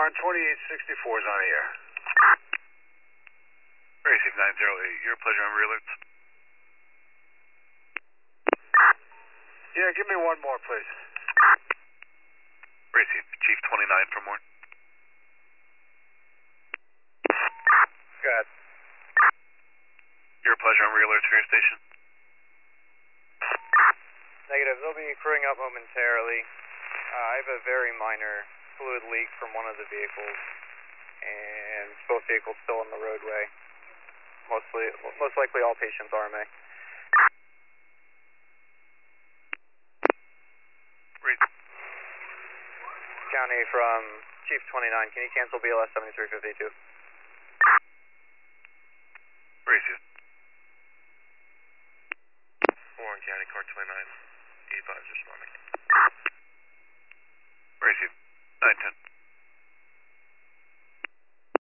Warren, 2864 is on the air. Receive 908, your pleasure on rear alerts. Yeah, give me one more, please. Receive Chief 29 for more. Good. Your pleasure on rear alerts for your station. Negative, they'll be crewing up momentarily. I have a very minor fluid leak from one of the vehicles, and both vehicles still on the roadway. Most likely all patients RMA. County from Chief 29, can you cancel BLS 7352? Receive. Warren County, Car 29, 85 responding. Receive. 910.